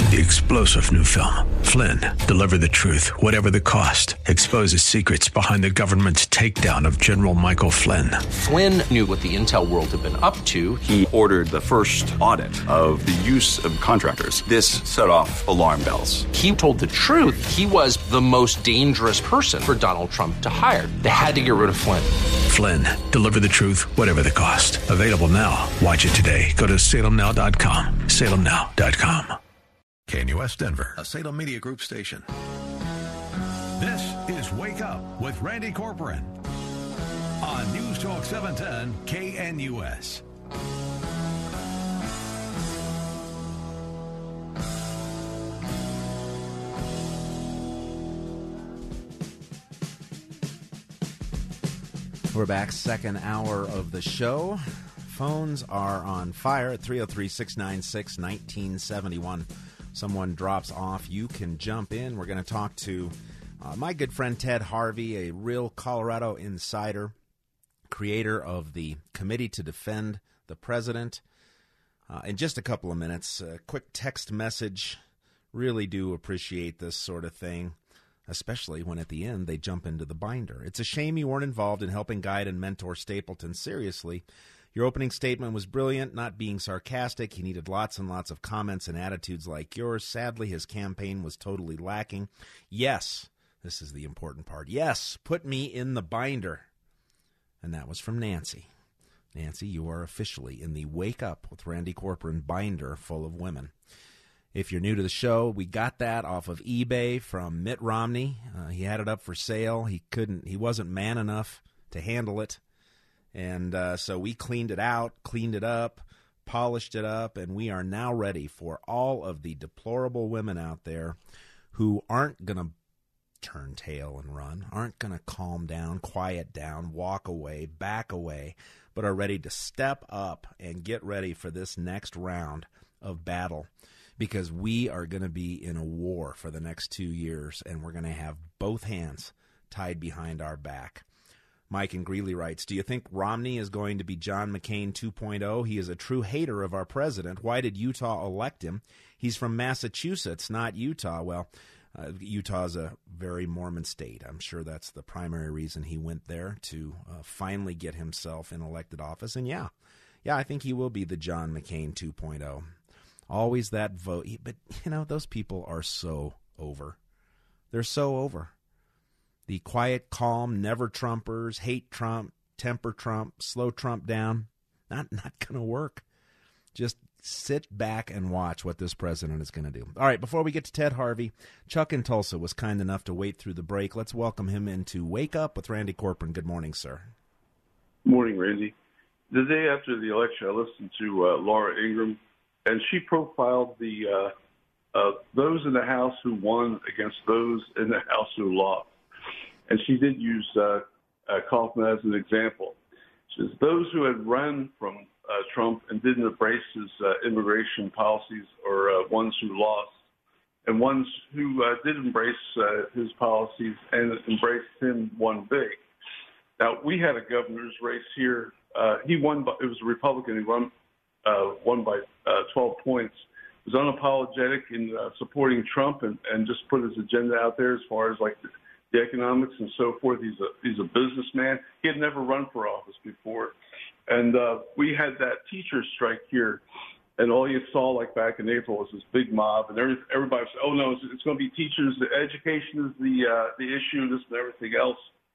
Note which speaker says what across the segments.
Speaker 1: The explosive new film, Flynn, deliver the truth, whatever the cost, exposes secrets behind the government's takedown of General Michael Flynn.
Speaker 2: Flynn knew what the intel world had been up to.
Speaker 3: He ordered the first audit of the use of contractors. This set off alarm bells.
Speaker 2: He told the truth. He was the most dangerous person for Donald Trump to hire. They had to get rid of Flynn.
Speaker 1: Flynn, deliver the truth, whatever the cost. Available now. Watch it today. Go to salemnow.com. salemnow.com.
Speaker 4: KNUS Denver, a Salem Media Group station. This is Wake Up with Randy Corcoran on News Talk 710 KNUS.
Speaker 5: We're back, second hour of the show. Phones are on fire at 303-696-1971. Someone drops off, you can jump in. We're going to talk to my good friend Ted Harvey, a real Colorado insider, creator of the Committee to Defend the President. In just a couple of minutes, a quick text message. Really do appreciate this sort of thing, especially when at the end they jump into the binder. It's a shame you weren't involved in helping guide and mentor Stapleton. Seriously, your opening statement was brilliant, not being sarcastic. He needed lots and lots of comments and attitudes like yours. Sadly, his campaign was totally lacking. Yes, this is the important part. Yes, put me in the binder. And that was from Nancy. Nancy, you are officially in the Wake Up with Randy Corcoran binder full of women. If you're new to the show, we got that off of eBay from Mitt Romney. He had it up for sale. He wasn't man enough to handle it. And so we cleaned it out, cleaned it up, polished it up, and we are now ready for all of the deplorable women out there who aren't going to turn tail and run, aren't going to calm down, quiet down, walk away, back away, but are ready to step up and get ready for this next round of battle. Because we are going to be in a war for the next 2 years, and we're going to have both hands tied behind our back. Mike in Greeley writes, do you think Romney is going to be John McCain 2.0? He is a true hater of our president. Why did Utah elect him? He's from Massachusetts, not Utah. Well, Utah is a very Mormon state. I'm sure that's the primary reason he went there, to finally get himself in elected office. And yeah, I think he will be the John McCain 2.0. Always that vote. But, those people are so over. They're so over. The quiet, calm, never Trumpers, hate Trump, temper Trump, slow Trump down. Not going to work. Just sit back and watch what this president is going to do. All right, before we get to Ted Harvey, Chuck in Tulsa was kind enough to wait through the break. Let's welcome him into Wake Up with Randy Corcoran. Good morning, sir.
Speaker 6: Morning, Randy. The day after the election, I listened to Laura Ingraham, and she profiled the those in the House who won against those in the House who lost. And she did use Kaufman as an example. She says those who had run from Trump and didn't embrace his immigration policies are ones who lost, and ones who did embrace his policies and embraced him won big. Now, we had a governor's race here. He won. It was a Republican. He won by 12 points. He was unapologetic in supporting Trump and just put his agenda out there as far as like the economics and so forth. He's a businessman. He had never run for office before. And we had that teacher strike here, and all you saw like back in April was this big mob, and everybody said, oh, no, it's going to be teachers. The education is the issue, this and everything else.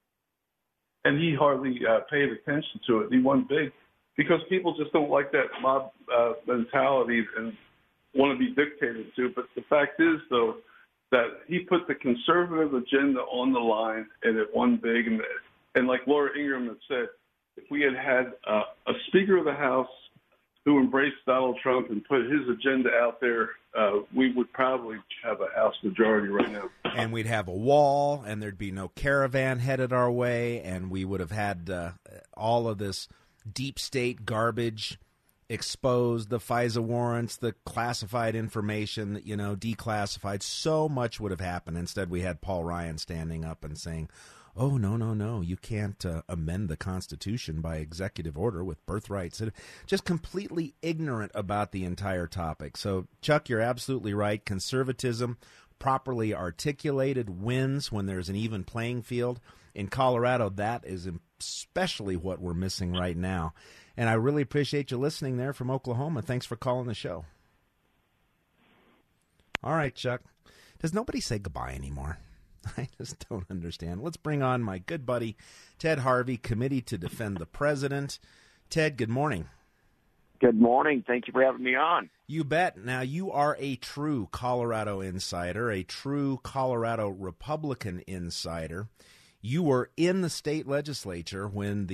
Speaker 6: And he hardly paid attention to it. He won big because people just don't like that mob mentality and want to be dictated to. But the fact is, though, that he put the conservative agenda on the line, and it won big. And like Laura Ingraham had said, if we had a Speaker of the House who embraced Donald Trump and put his agenda out there, we would probably have a House majority right now.
Speaker 5: And we'd have a wall, and there'd be no caravan headed our way, and we would have had all of this deep state garbage exposed, the FISA warrants, the classified information, declassified. So much would have happened. Instead, we had Paul Ryan standing up and saying, oh, no, you can't amend the Constitution by executive order with birthrights. Just completely ignorant about the entire topic. So, Chuck, you're absolutely right. Conservatism, properly articulated, wins when there's an even playing field. In Colorado, that is especially what we're missing right now. And I really appreciate you listening there from Oklahoma. Thanks for calling the show. All right, Chuck. Does nobody say goodbye anymore? I just don't understand. Let's bring on my good buddy, Ted Harvey, Committee to Defend the President. Ted, good morning.
Speaker 7: Good morning. Thank you for having me on.
Speaker 5: You bet. Now, you are a true Colorado insider, a true Colorado Republican insider. You were in the state legislature when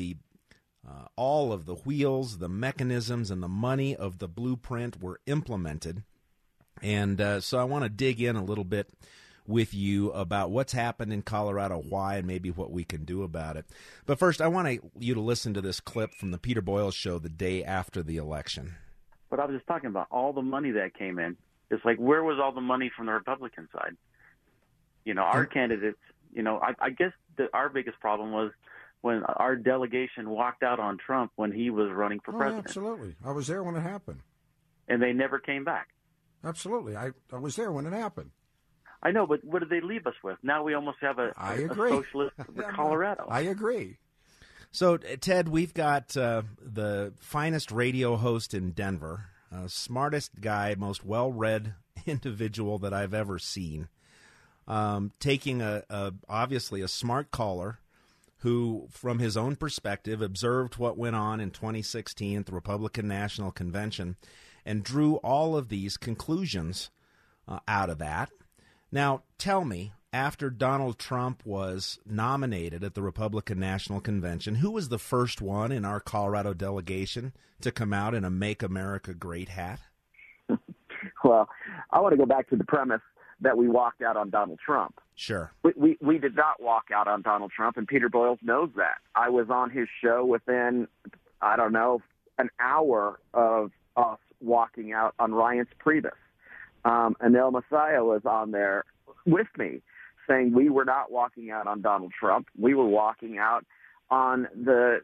Speaker 5: all of the wheels, the mechanisms, and the money of the blueprint were implemented. And so I want to dig in a little bit with you about what's happened in Colorado, why, and maybe what we can do about it. But first, I want you to listen to this clip from the Peter Boyle Show the day after the election.
Speaker 7: But I was just talking about all the money that came in. It's like, where was all the money from the Republican side? Our candidates, I guess our biggest problem was when our delegation walked out on Trump when he was running for president.
Speaker 8: Absolutely. I was there when it happened.
Speaker 7: And they never came back.
Speaker 8: Absolutely. I was there when it happened.
Speaker 7: I know, but what did they leave us with? Now we almost have a socialist Colorado.
Speaker 8: I agree.
Speaker 5: So, Ted, we've got the finest radio host in Denver, smartest guy, most well-read individual that I've ever seen, taking obviously a smart caller who, from his own perspective, observed what went on in 2016 at the Republican National Convention and drew all of these conclusions out of that. Now, tell me, after Donald Trump was nominated at the Republican National Convention, who was the first one in our Colorado delegation to come out in a Make America Great hat?
Speaker 7: Well, I want to go back to the premise that we walked out on Donald Trump.
Speaker 5: Sure.
Speaker 7: We did not walk out on Donald Trump, and Peter Boyle knows that. I was on his show within, an hour of us walking out on Reince Priebus. Anil Messiah was on there with me saying we were not walking out on Donald Trump. We were walking out on the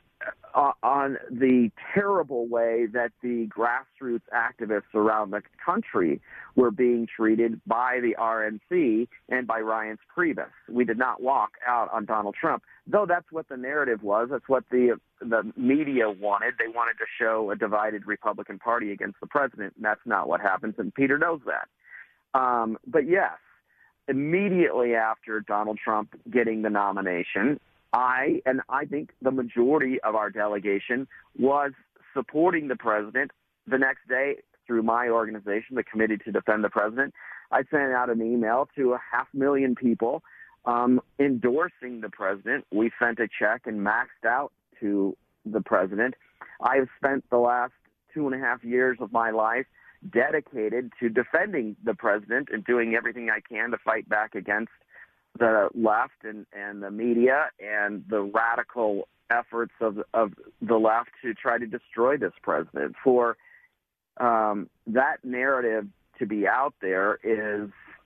Speaker 7: terrible way that the grassroots activists around the country were being treated by the RNC and by Reince Priebus. We did not walk out on Donald Trump, though that's what the narrative was. That's what the media wanted. They wanted to show a divided Republican Party against the president, and that's not what happens, and Peter knows that. But yes, immediately after Donald Trump getting the nomination, I think the majority of our delegation was supporting the president. The next day, through my organization, the Committee to Defend the President, I sent out an email to 500,000 people endorsing the president. We sent a check and maxed out to the president. I've spent the last 2.5 years of my life dedicated to defending the president and doing everything I can to fight back against the left and the media and the radical efforts of the left to try to destroy this president. For that narrative to be out there is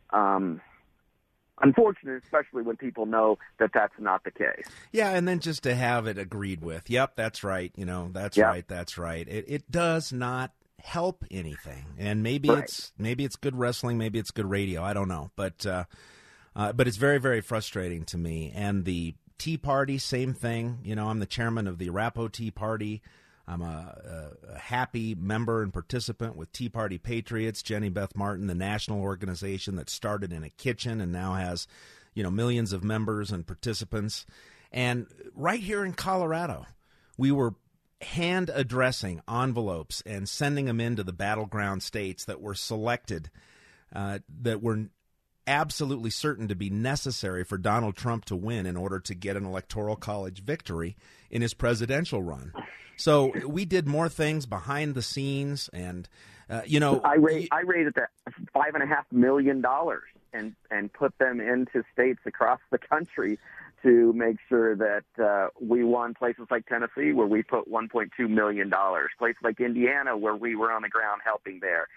Speaker 7: unfortunate, especially when people know that that's not the case.
Speaker 5: Yeah, and then just to have it agreed with. Yep, that's right. That's right. That's right. It does not help anything, and maybe it's good wrestling, maybe it's good radio. I don't know, but it's very, very frustrating to me. And the Tea Party, same thing. I'm the chairman of the Arapahoe Tea Party. I'm a happy member and participant with Tea Party Patriots, Jenny Beth Martin, the national organization that started in a kitchen and now has, millions of members and participants. And right here in Colorado, we were hand addressing envelopes and sending them into the battleground states that were selected, that were absolutely certain to be necessary for Donald Trump to win in order to get an electoral college victory in his presidential run. So we did more things behind the scenes, and I
Speaker 7: raised $5.5 million and put them into states across the country to make sure that we won. Places like Tennessee, where we put $1.2 million. Places like Indiana, where we were on the ground helping there.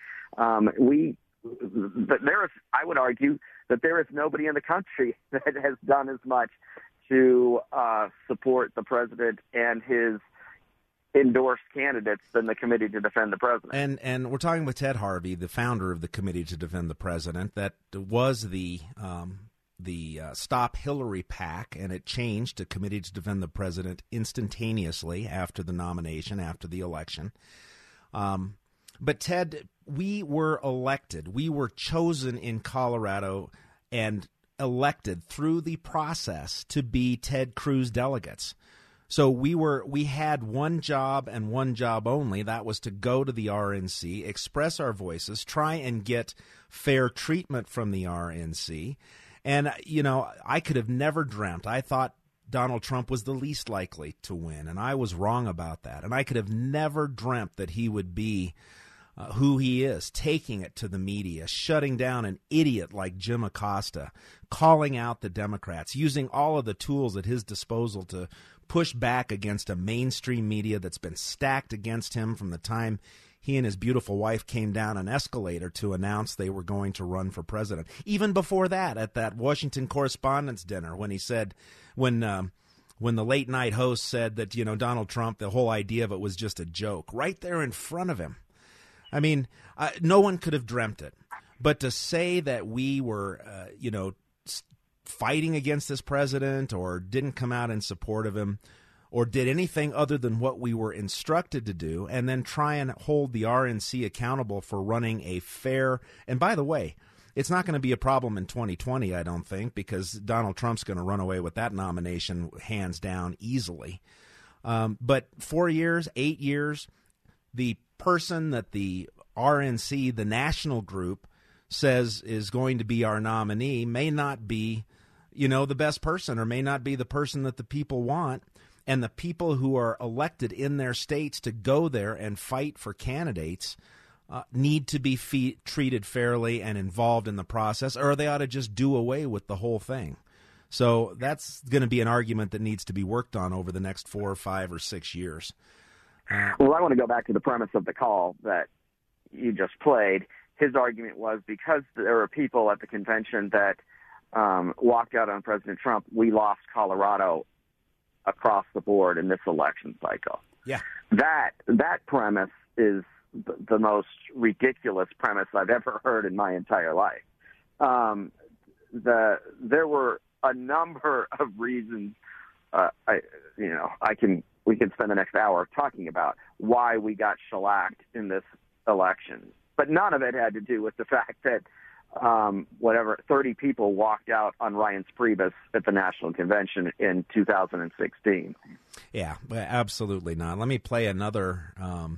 Speaker 7: I would argue that there is nobody in the country that has done as much to support the president and his endorsed candidates than the Committee to Defend the President.
Speaker 5: And we're talking with Ted Harvey, the founder of the Committee to Defend the President. That was the Stop Hillary PAC, and it changed to Committee to Defend the President instantaneously after the nomination, after the election. But Ted, we were elected. We were chosen in Colorado and elected through the process to be Ted Cruz delegates. So we had one job and one job only. That was to go to the RNC, express our voices, try and get fair treatment from the RNC. And, I could have never dreamt. I thought Donald Trump was the least likely to win, and I was wrong about that. And I could have never dreamt that he would be who he is, taking it to the media, shutting down an idiot like Jim Acosta, calling out the Democrats, using all of the tools at his disposal to push back against a mainstream media that's been stacked against him from the time he and his beautiful wife came down an escalator to announce they were going to run for president. Even before that, at that Washington Correspondents' Dinner, when he said, when the late night host said that, Donald Trump, the whole idea of it was just a joke, right there in front of him. I mean, no one could have dreamt it. But to say that we were, fighting against this president or didn't come out in support of him or did anything other than what we were instructed to do, and then try and hold the RNC accountable for running a fair – and by the way, it's not going to be a problem in 2020, I don't think, because Donald Trump's going to run away with that nomination hands down easily. But 4 years, 8 years, the person that the RNC, the national group, says is going to be our nominee may not be, the best person, or may not be the person that the people want. And the people who are elected in their states to go there and fight for candidates need to be treated fairly and involved in the process, or they ought to just do away with the whole thing. So that's going to be an argument that needs to be worked on over the next 4 or 5 or 6 years.
Speaker 7: Well, I want to go back to the premise of the call that you just played. His argument was because there were people at the convention that walked out on President Trump, we lost Colorado across the board in this election cycle. Yeah, that premise is the most ridiculous premise I've ever heard in my entire life. There were a number of reasons. We can spend the next hour talking about why we got shellacked in this election, but none of it had to do with the fact that 30 people walked out on Reince Priebus at the National Convention in 2016. Yeah,
Speaker 5: absolutely not. Let me play another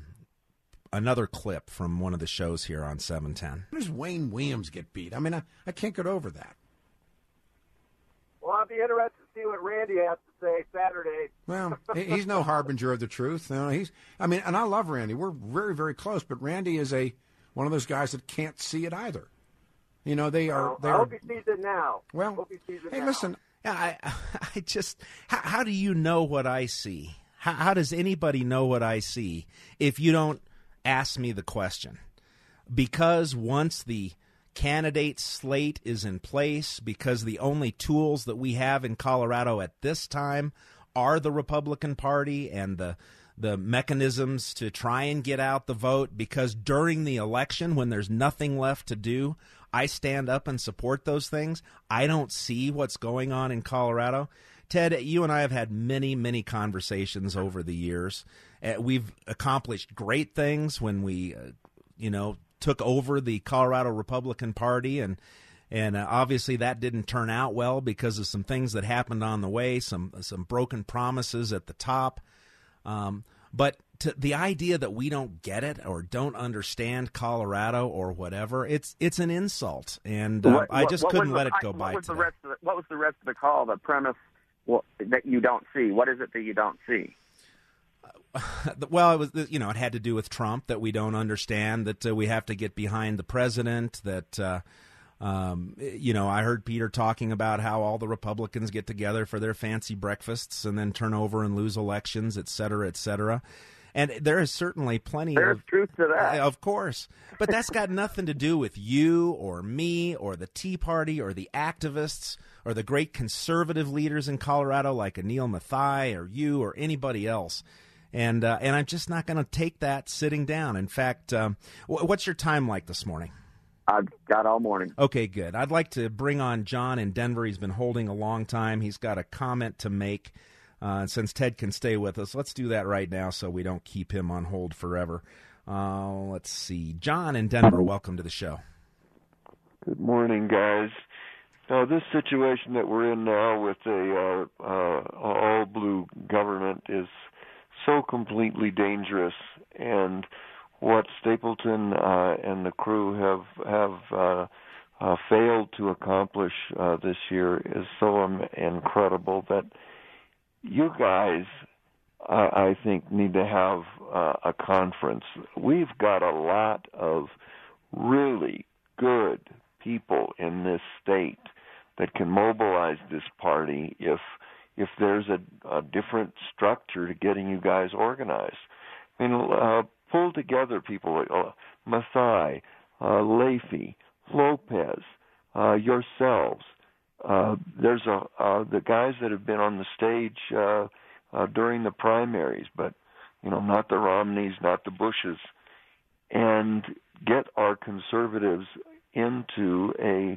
Speaker 5: clip from one of the shows here on 710.
Speaker 8: How does Wayne Williams get beat? I mean, I can't get over that.
Speaker 9: Well, I'll be interested to see what Randy has to say Saturday.
Speaker 8: Well, he's no harbinger of the truth. And I love Randy. We're very, very close, but Randy is one of those guys that can't see it either. They are.
Speaker 9: I hope he sees it now.
Speaker 8: Well, listen.
Speaker 5: I just. How do you know what I see? How does anybody know what I see if you don't ask me the question? Because once the candidate slate is in place, because the only tools that we have in Colorado at this time are the Republican Party and the mechanisms to try and get out the vote, because during the election, when there's nothing left to do, I stand up and support those things. I don't see what's going on in Colorado. Ted, you and I have had many, many conversations over the years. We've accomplished great things when we, took over the Colorado Republican Party, and obviously that didn't turn out well because of some things that happened on the way, some broken promises at the top. But the idea that we don't get it or don't understand Colorado or whatever, it's an insult, and I just couldn't let it go by.
Speaker 7: What was the rest of the call? The premise that you don't see. What is it that you don't see?
Speaker 5: Well, it was, it had to do with Trump, that we don't understand, that we have to get behind the president, that, I heard Peter talking about how all the Republicans get together for their fancy breakfasts and then turn over and lose elections, et cetera, et cetera. And there is certainly plenty
Speaker 7: There's truth to that.
Speaker 5: Of course. But that's got nothing to do with you or me or the Tea Party or the activists or the great conservative leaders in Colorado like Anil Mathai or you or anybody else. And I'm just not going to take that sitting down. In fact, what's your time like this morning?
Speaker 7: I've got all morning.
Speaker 5: Okay, good. I'd like to bring on John in Denver. He's been holding a long time. He's got a comment to make. Since Ted can stay with us, let's do that right now so we don't keep him on hold forever. Let's see. John in Denver, welcome to the show.
Speaker 10: Good morning, guys. Now, this situation that we're in now with a all-blue government is so completely dangerous, and what Stapleton and the crew have failed to accomplish this year is so incredible that you guys, I think, need to have a conference. We've got a lot of really good people in this state that can mobilize this party if there's a different structure to getting you guys organized. I mean, pull together people like Mathai, Leahy, Lopez, yourselves. There's the guys that have been on the stage during the primaries, but not the Romneys, not the Bushes, and get our conservatives into a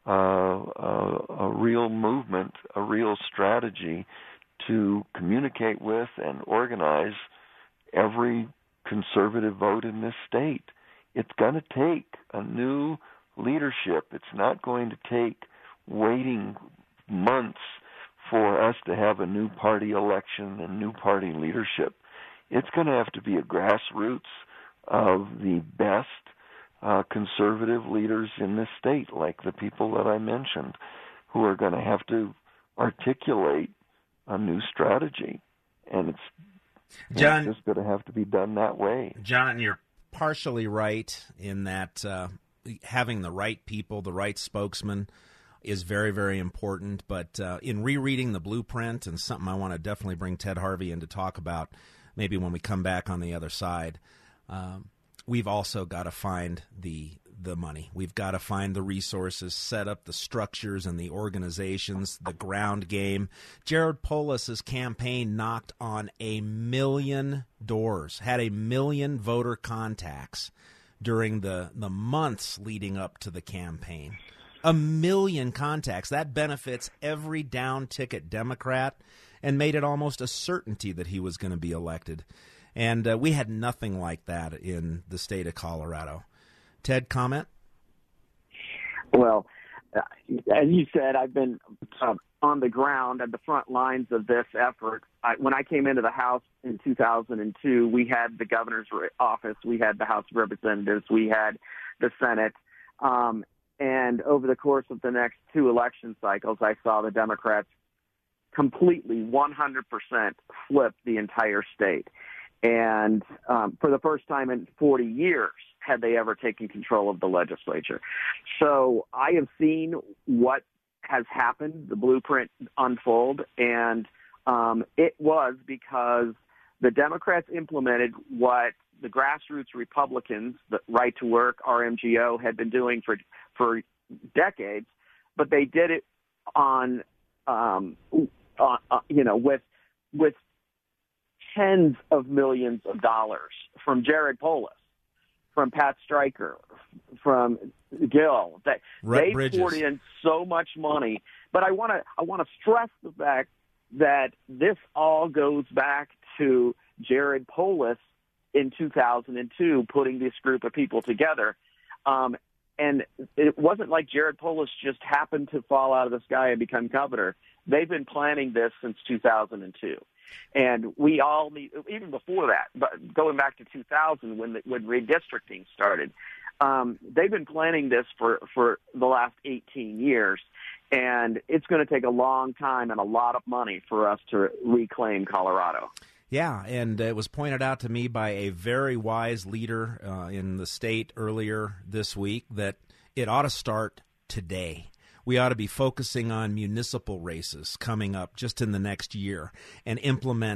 Speaker 10: real movement, a real strategy to communicate with and organize every conservative vote in this state. It's going to take a new leadership. It's not going to take waiting months for us to have a new party election and new party leadership. It's going to have to be a grassroots of the best conservative leaders in this state, like the people that I mentioned, who are going to have to articulate a new strategy. And it's just going to have to be done that way.
Speaker 5: John, you're partially right in that having the right people, the right spokesman, is very, very important. But in rereading the blueprint, and something I want to definitely bring Ted Harvey in to talk about maybe when we come back on the other side, we've also got to find the money. We've got to find the resources, set up the structures and the organizations, the ground game. Jared Polis's campaign knocked on 1 million doors, had 1 million voter contacts during the months leading up to the campaign. 1 million contacts. That benefits every down-ticket Democrat and made it almost a certainty that he was going to be elected. And we had nothing like that in the state of Colorado. Ted, comment?
Speaker 7: Well, as you said, I've been on the ground at the front lines of this effort. When I came into the House in 2002, we had the governor's office, we had the House of Representatives, we had the Senate. And over the course of the next 2 election cycles, I saw the Democrats completely 100% flip the entire state. And for the first time in 40 years, had they ever taken control of the legislature. So I have seen what has happened, the blueprint unfold, and it was because the Democrats implemented what the grassroots Republicans, the Right to Work, RMGO, had been doing for decades, but they did it on with tens of millions of dollars from Jared Polis, from Pat Stryker, from Gill. They poured in so much money. But I want to stress the fact that this all goes back to Jared Polis in 2002 putting this group of people together. And it wasn't like Jared Polis just happened to fall out of the sky and become governor. They've been planning this since 2002. And we all need, even before that, but going back to 2000 when redistricting started, they've been planning this for the last 18 years. And it's going to take a long time and a lot of money for us to reclaim Colorado.
Speaker 5: Yeah, and it was pointed out to me by a very wise leader in the state earlier this week that it ought to start today. We ought to be focusing on municipal races coming up just in the next year and implement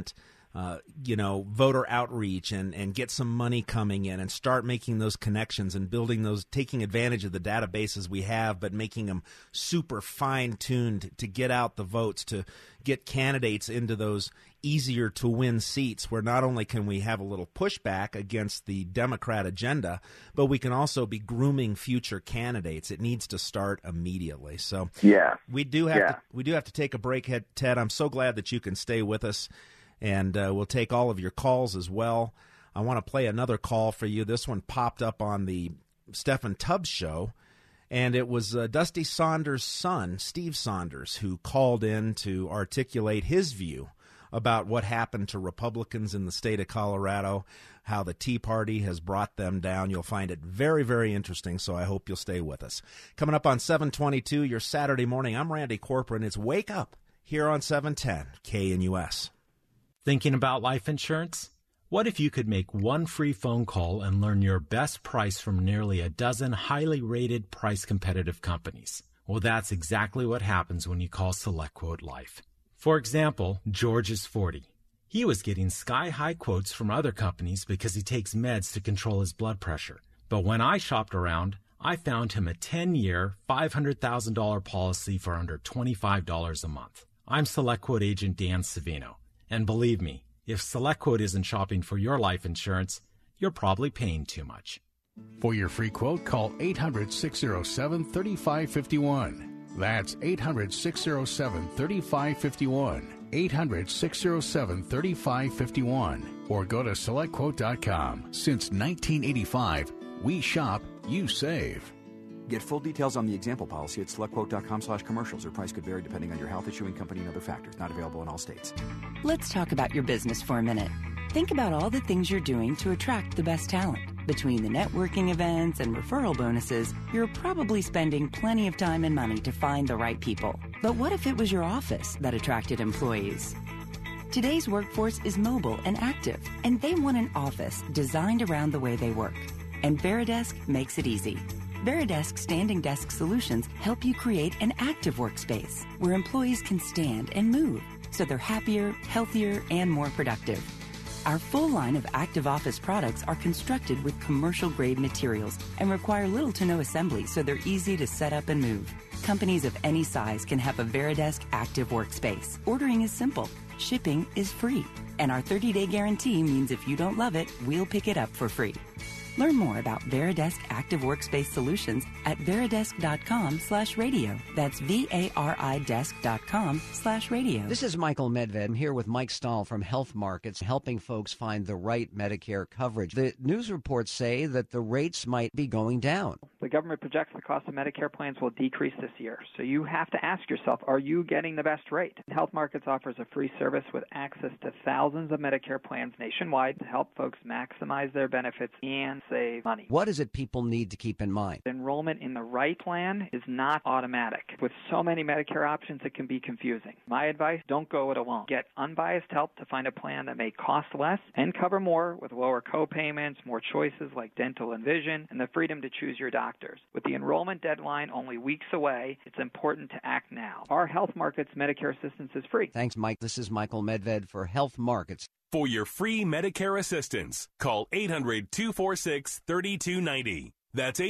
Speaker 5: voter outreach and get some money coming in and start making those connections and building those, taking advantage of the databases we have, but making them super fine-tuned to get out the votes, to get candidates into those easier to win seats where not only can we have a little pushback against the Democrat agenda, but we can also be grooming future candidates. It needs to start immediately. So we do have to take a break, Ted. I'm so glad that you can stay with us, and we'll take all of your calls as well. I want to play another call for you. This one popped up on the Stephen Tubbs show, and it was Dusty Saunders' son, Steve Saunders, who called in to articulate his view about what happened to Republicans in the state of Colorado, how the Tea Party has brought them down. You'll find it very, very interesting, so I hope you'll stay with us. Coming up on 722, your Saturday morning, I'm Randy Corcoran. It's Wake Up here on 710 KNUS.
Speaker 11: Thinking about life insurance? What if you could make one free phone call and learn your best price from nearly a dozen highly rated, price-competitive companies? Well, that's exactly what happens when you call SelectQuote Life. For example, George is 40. He was getting sky-high quotes from other companies because he takes meds to control his blood pressure. But when I shopped around, I found him a 10-year, $500,000 policy for under $25 a month. I'm SelectQuote agent Dan Savino. And believe me, if SelectQuote isn't shopping for your life insurance, you're probably paying too much.
Speaker 12: For your free quote, call 800-607-3551. That's 800-607-3551. 800-607-3551. Or go to SelectQuote.com. Since 1985, we shop, you save.
Speaker 13: Get full details on the example policy at SelectQuote.com/commercials. Or price could vary depending on your health, issuing company, and other factors. Not available in all states.
Speaker 14: Let's talk about your business for a minute. Think about all the things you're doing to attract the best talent. Between the networking events and referral bonuses, you're probably spending plenty of time and money to find the right people. But what if it was your office that attracted employees? Today's workforce is mobile and active, and they want an office designed around the way they work. And Veridesk makes it easy. Veridesk Standing Desk Solutions help you create an active workspace where employees can stand and move, so they're happier, healthier, and more productive. Our full line of active office products are constructed with commercial-grade materials and require little to no assembly, so they're easy to set up and move. Companies of any size can have a Veridesk active workspace. Ordering is simple. Shipping is free. And our 30-day guarantee means if you don't love it, we'll pick it up for free. Learn more about Veridesk Active Workspace Solutions at veridesk.com/radio. That's VARIdesk.com/radio.
Speaker 15: This is Michael Medved. I'm here with Mike Stahl from Health Markets, helping folks find the right Medicare coverage. The news reports say that the rates might be going down.
Speaker 16: The government projects the cost of Medicare plans will decrease this year. So you have to ask yourself, are you getting the best rate? Health Markets offers a free service with access to thousands of Medicare plans nationwide to help folks maximize their benefits and save money.
Speaker 15: What is it people need to keep in mind?
Speaker 16: Enrollment in the right plan is not automatic. With so many Medicare options, it can be confusing. My advice, don't go it alone. Get unbiased help to find a plan that may cost less and cover more with lower co-payments, more choices like dental and vision, and the freedom to choose your doctors. With the enrollment deadline only weeks away, it's important to act now. Our Health Markets Medicare assistance is free.
Speaker 15: Thanks, Mike. This is Michael Medved for Health Markets.
Speaker 17: For your free Medicare assistance, call 800-246-3290. That's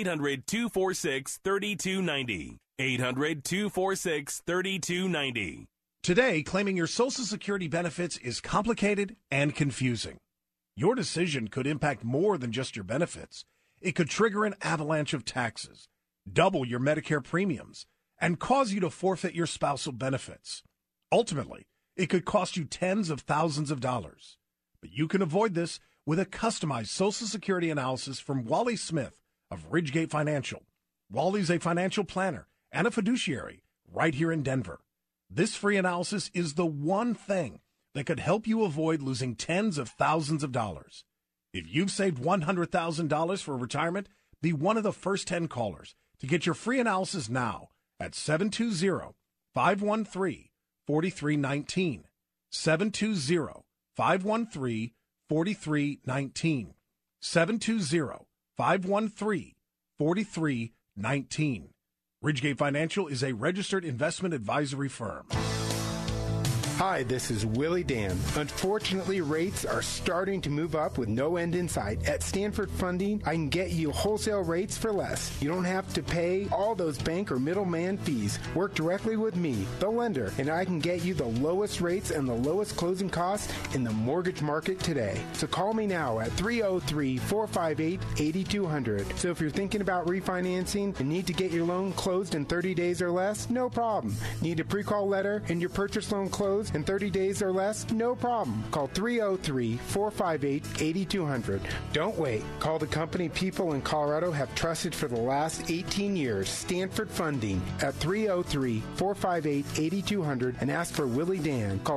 Speaker 17: 800-246-3290. 800-246-3290.
Speaker 18: Today, claiming your Social Security benefits is complicated and confusing. Your decision could impact more than just your benefits. It could trigger an avalanche of taxes, double your Medicare premiums, and cause you to forfeit your spousal benefits. Ultimately, it could cost you tens of thousands of dollars. But you can avoid this with a customized Social Security analysis from Wally Smith of Ridgegate Financial. Wally's a financial planner and a fiduciary right here in Denver. This free analysis is the one thing that could help you avoid losing tens of thousands of dollars. If you've saved $100,000 for retirement, be one of the first 10 callers to get your free analysis now at 720-513-4319. 720-513-4319. 720-513-4319. Ridgegate Financial is a registered investment advisory firm.
Speaker 19: Hi, this is Willie Dan. Unfortunately, rates are starting to move up with no end in sight. At Stanford Funding, I can get you wholesale rates for less. You don't have to pay all those bank or middleman fees. Work directly with me, the lender, and I can get you the lowest rates and the lowest closing costs in the mortgage market today. So call me now at 303-458-8200. So if you're thinking about refinancing and need to get your loan closed in 30 days or less, no problem. Need a pre-call letter and your purchase loan closed in 30 days or less? No problem. Call 303-458-8200. Don't wait. Call the company people in Colorado have trusted for the last 18 years, Stanford Funding, at 303-458-8200 and ask for Willie Dan. Call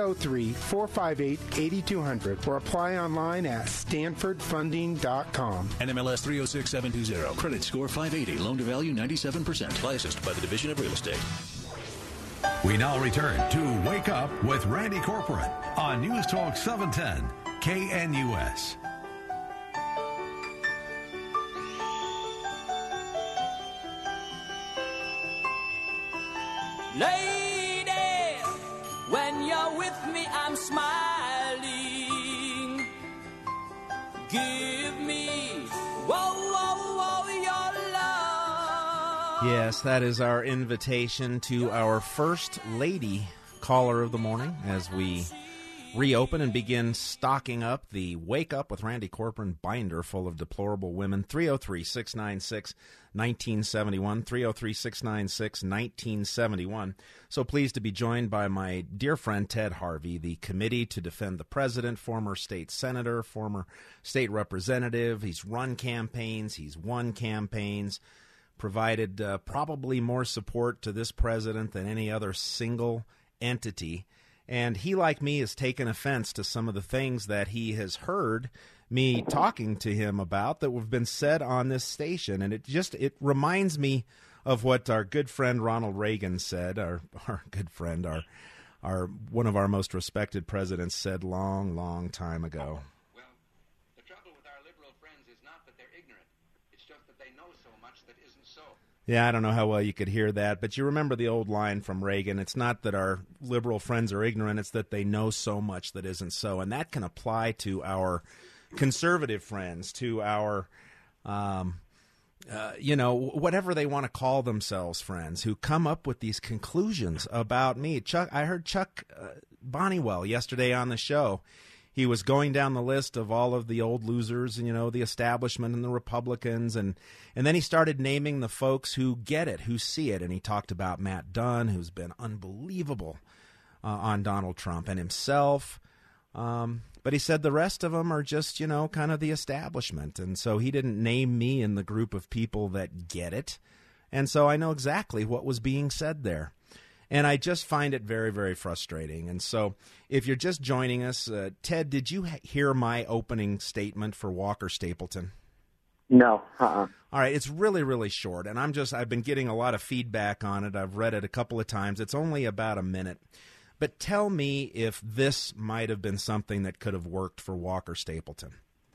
Speaker 19: 303-458-8200 or apply online at stanfordfunding.com.
Speaker 4: NMLS 306720. Credit score 580. Loan to value 97%. Licensed by the Division of Real Estate. We now return to Wake Up with Randy Corcoran on News Talk 710 KNUS.
Speaker 20: Lady, when you're with me, I'm smiling. Give me, whoa, whoa, whoa, your love.
Speaker 5: Yes, that is our invitation to our first lady caller of the morning as we reopen and begin stocking up the Wake Up with Randy Corcoran binder full of deplorable women. 303-696-1971, 303-696-1971. So pleased to be joined by my dear friend Ted Harvey, the Committee to Defend the President, former state senator, former state representative. He's run campaigns, he's won campaigns, provided probably more support to this president than any other single entity. And he, like me, has taken offense to some of the things that he has heard me talking to him about that have been said on this station. And it reminds me of what our good friend Ronald Reagan said, our good friend, our one of our most respected presidents said long time ago.
Speaker 21: Well, the trouble with our liberal friends is not that they're ignorant. It's just that they know so much that isn't so.
Speaker 5: Yeah, I don't know how well you could hear that, but you remember the old line from Reagan, it's not that our liberal friends are ignorant, it's that they know so much that isn't so. And that can apply to our conservative friends, to our, whatever they want to call themselves friends, who come up with these conclusions about me. I heard Chuck Bonniwell yesterday on the show. He was going down the list of all of the old losers and, the establishment and the Republicans. And then he started naming the folks who get it, who see it. And he talked about Matt Dunn, who's been unbelievable on Donald Trump, and himself. But he said the rest of them are just, kind of the establishment. And so he didn't name me in the group of people that get it. And so I know exactly what was being said there. And I just find it very, very frustrating. And so if you're just joining us, Ted, did you hear my opening statement for Walker Stapleton?
Speaker 7: No.
Speaker 5: All right. It's really, really short. And I've been getting a lot of feedback on it. I've read it a couple of times. It's only about a minute. But tell me if this might have been something that could have worked for Walker Stapleton.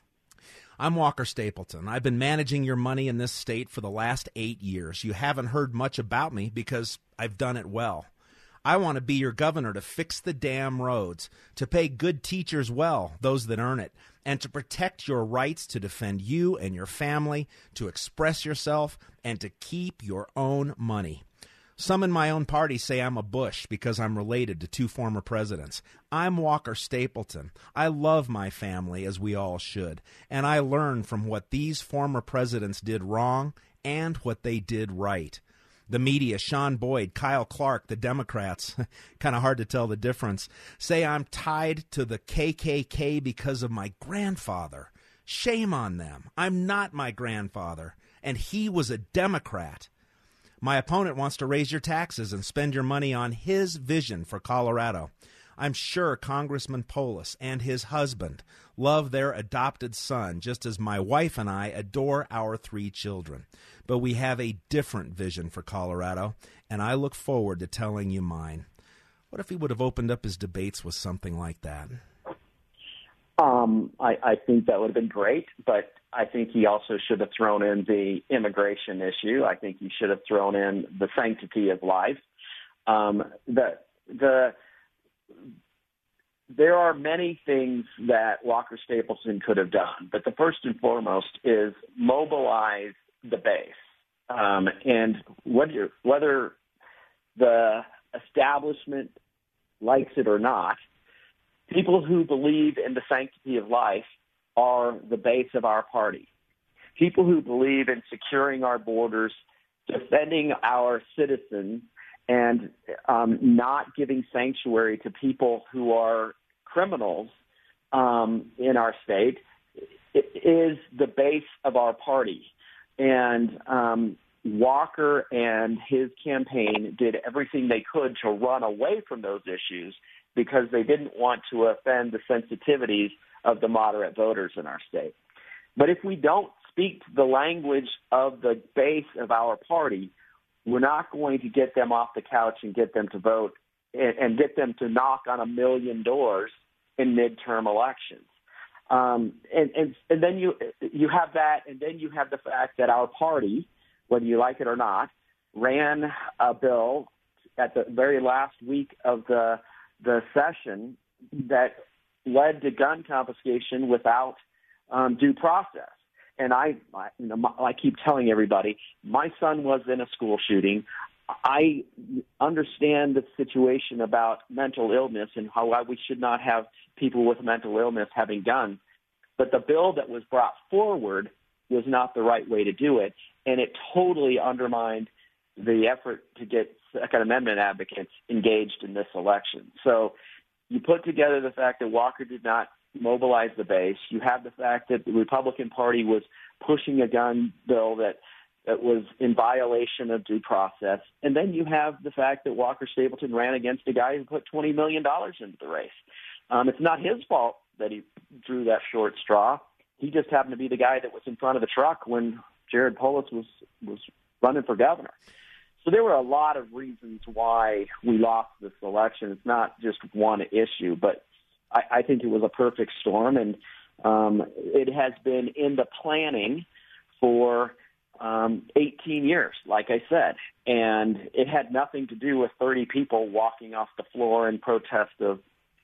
Speaker 5: I'm Walker Stapleton. I've been managing your money in this state for the last 8 years. You haven't heard much about me because I've done it well. I want to be your governor to fix the damn roads, to pay good teachers well, those that earn it, and to protect your rights to defend you and your family, to express yourself, and to keep your own money. Some in my own party say I'm a Bush because I'm related to two former presidents. I'm Walker Stapleton. I love my family, as we all should, and I learn from what these former presidents did wrong and what they did right. The media, Sean Boyd, Kyle Clark, the Democrats, kind of hard to tell the difference, say I'm tied to the KKK because of my grandfather. Shame on them. I'm not my grandfather, and he was a Democrat. My opponent wants to raise your taxes and spend your money on his vision for Colorado. I'm sure Congressman Polis and his husband love their adopted son, just as my wife and I adore our 3 children. But we have a different vision for Colorado, and I look forward to telling you mine. What if he would have opened up his debates with something like that?
Speaker 7: I think that would have been great, but I think he also should have thrown in the immigration issue. I think he should have thrown in the sanctity of life. there are many things that Walker Stapleton could have done, but the first and foremost is mobilize the base. And whether the establishment likes it or not, people who believe in the sanctity of life are the base of our party. People who believe in securing our borders, defending our citizens, and not giving sanctuary to people who are criminals in our state is the base of our party. And Walker and his campaign did everything they could to run away from those issues because they didn't want to offend the sensitivities of the moderate voters in our state. But if we don't speak the language of the base of our party, we're not going to get them off the couch and get them to vote and get them to knock on 1 million doors in midterm elections. And then you have that, and then you have the fact that our party, whether you like it or not, ran a bill at the very last week of the session that led to gun confiscation without due process. And I keep telling everybody, my son was in a school shooting. I understand the situation about mental illness and how we should not have people with mental illness having guns. But the bill that was brought forward was not the right way to do it, and it totally undermined the effort to get Second Amendment advocates engaged in this election. So you put together the fact that Walker did not mobilize the base. You have the fact that the Republican Party was pushing a gun bill that was in violation of due process. And then you have the fact that Walker Stapleton ran against a guy who put $20 million into the race. It's not his fault that he drew that short straw. He just happened to be the guy that was in front of the truck when Jared Polis was running for governor. So there were a lot of reasons why we lost this election. It's not just one issue, but I think it was a perfect storm, and it has been in the planning for 18 years, like I said, and it had nothing to do with 30 people walking off the floor in protest of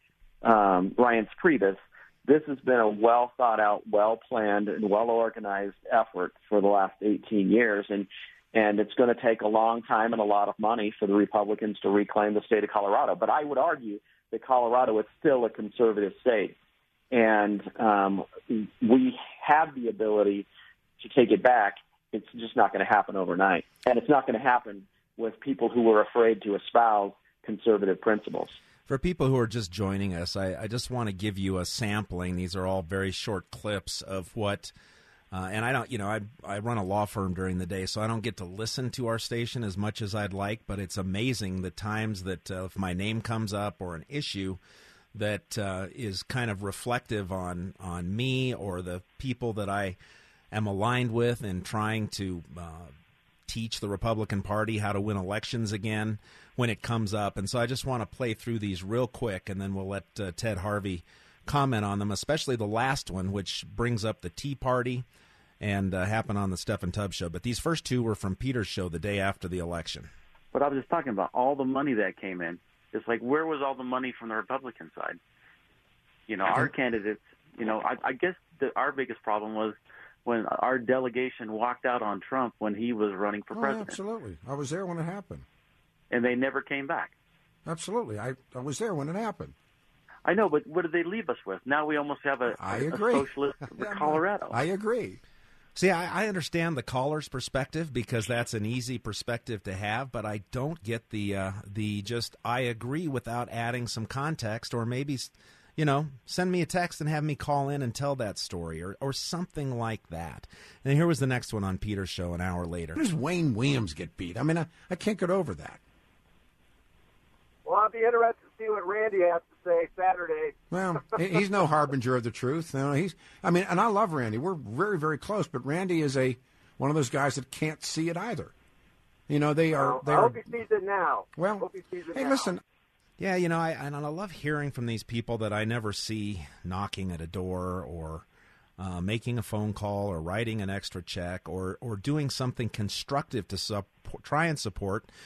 Speaker 7: Reince Priebus. This has been a well-thought-out, well-planned, and well-organized effort for the last 18 years, and it's going to take a long time and a lot of money for the Republicans to reclaim the state of Colorado. But I would argue that Colorado is still a conservative state, and we have the ability to take it back. It's just not going to happen overnight, and it's not going to happen with people who are afraid to espouse conservative principles.
Speaker 5: For people who are just joining us, I just want to give you a sampling. These are all very short clips of what and I don't, I run a law firm during the day, so I don't get to listen to our station as much as I'd like, but it's amazing the times that if my name comes up or an issue that is kind of reflective on me or the people that I am aligned with in trying to teach the Republican Party how to win elections again when it comes up. And so I just want to play through these real quick, and then we'll let Ted Harvey comment on them, especially the last one, which brings up the Tea Party and happened on the Stephen Tubbs show. But these first two were from Peter's show the day after the election.
Speaker 3: But I was just talking about all the money that came in. It's like, where was all the money from the Republican side? Our candidates, I guess our biggest problem was when our delegation walked out on Trump when he was running for president.
Speaker 8: Absolutely. I was there when it happened.
Speaker 3: And they never came back.
Speaker 8: Absolutely. I was there when it happened.
Speaker 3: I know, but what did they leave us with? Now we almost have a socialist Colorado.
Speaker 8: I agree.
Speaker 5: See, I understand the caller's perspective because that's an easy perspective to have, but I don't get the just I agree without adding some context, or maybe, send me a text and have me call in and tell that story or something like that. And here was the next one on Peter's show an hour later.
Speaker 8: How does Wayne Williams get beat? I mean, I can't get over that.
Speaker 9: Well, I'll be interested to see what Randy has to say Saturday.
Speaker 8: Well, he's no harbinger of the truth. And I love Randy. We're very, very close. But Randy is one of those guys that can't see it either. They are.
Speaker 9: I hope he sees it now.
Speaker 8: Well,
Speaker 9: hope he sees it
Speaker 8: hey,
Speaker 9: now.
Speaker 8: Listen.
Speaker 5: Yeah, I love hearing from these people that I never see knocking at a door or making a phone call or writing an extra check or doing something constructive to try and support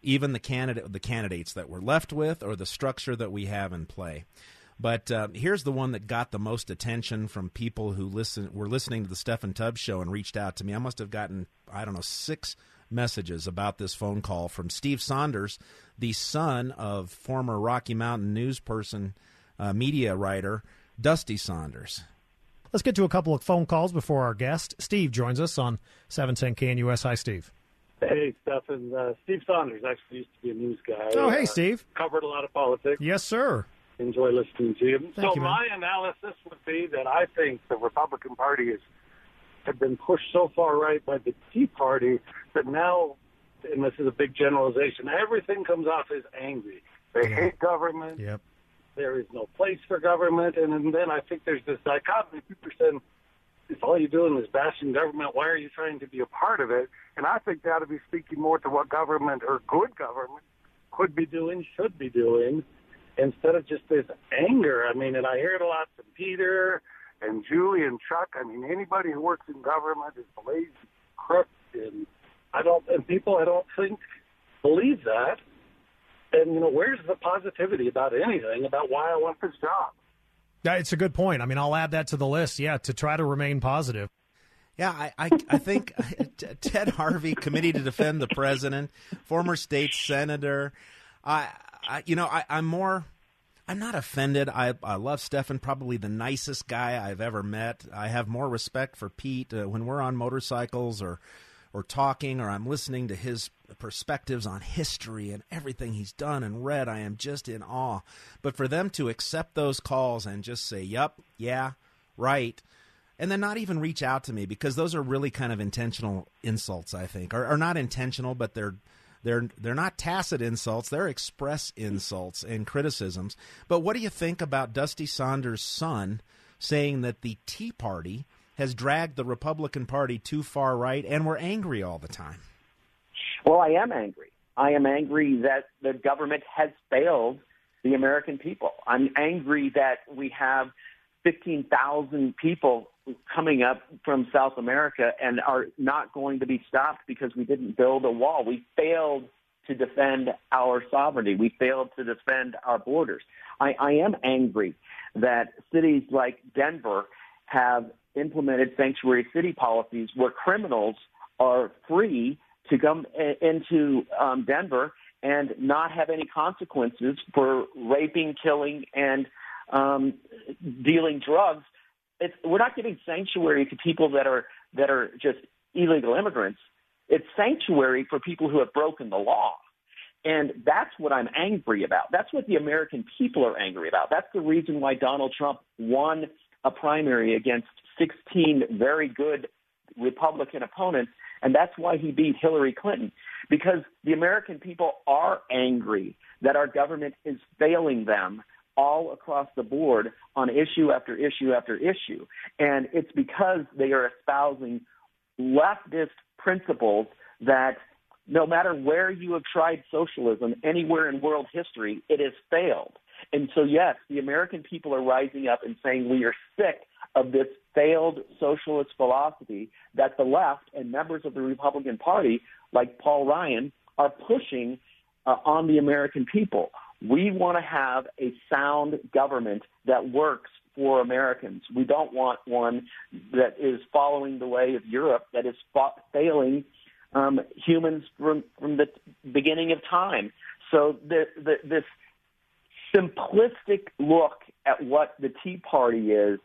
Speaker 5: even the candidates that we're left with or the structure that we have in play. But here's the one that got the most attention from people who were listening to the Stephen Tubbs show and reached out to me. I must have gotten, 6 messages about this phone call from Steve Saunders, the son of former Rocky Mountain news person, media writer, Dusty Saunders.
Speaker 2: Let's get to a couple of phone calls before our guest. Steve joins us on 710 KNUS. Hi, Steve.
Speaker 22: Hey, Stephen. Steve Saunders actually used to be a news guy.
Speaker 2: Oh, hey, Steve.
Speaker 22: Covered a lot of politics.
Speaker 2: Yes, sir.
Speaker 22: Enjoy listening to you.
Speaker 2: Thank you, man.
Speaker 22: My analysis would be that I think the Republican Party have been pushed so far right by the Tea Party that now, and this is a big generalization, everything comes off as angry. They hate government.
Speaker 2: Yep.
Speaker 22: There is no place for government. And then I think there's this dichotomy. People are saying, if all you're doing is bashing government, why are you trying to be a part of it? And I think they ought to be speaking more to what government or good government could be doing, should be doing, instead of just this anger. I mean, and I hear it a lot from Peter and Julie and Chuck. I mean, anybody who works in government is a lazy crook, and people I don't think believe that. And, where's the positivity about anything about why I want this job?
Speaker 2: It's a good point. I mean, I'll add that to the list, to try to remain positive.
Speaker 5: Yeah, I think Ted Harvey, Committee to Defend the President, former state senator, I'm not offended. I love Stephen, probably the nicest guy I've ever met. I have more respect for Pete when we're on motorcycles or talking, or I'm listening to his perspectives on history and everything he's done and read. I am just in awe. But for them to accept those calls and just say, "Yup, yeah, right," and then not even reach out to me, because those are really kind of intentional insults, I think, or not intentional, but they're not tacit insults. They're express insults and criticisms. But what do you think about Dusty Saunders' son saying that the Tea Party has dragged the Republican Party too far right, and we're angry all the time?
Speaker 7: Well, I am angry. I am angry that the government has failed the American people. I'm angry that we have 15,000 people coming up from South America and are not going to be stopped because we didn't build a wall. We failed to defend our sovereignty. We failed to defend our borders. I am angry that cities like Denver have implemented sanctuary city policies where criminals are free to come into Denver and not have any consequences for raping, killing, and dealing drugs. We're not giving sanctuary to people that are just illegal immigrants. It's sanctuary for people who have broken the law. And that's what I'm angry about. That's what the American people are angry about. That's the reason why Donald Trump won a primary against 16 very good Republican opponents, and that's why he beat Hillary Clinton, because the American people are angry that our government is failing them all across the board on issue after issue after issue. And it's because they are espousing leftist principles that no matter where you have tried socialism, anywhere in world history, it has failed. And so, yes, the American people are rising up and saying we are sick of this failed socialist philosophy that the left and members of the Republican Party, like Paul Ryan, are pushing on the American people. We want to have a sound government that works for Americans. We don't want one that is following the way of Europe, that is failing humans from the beginning of time. So this simplistic look at what the Tea Party is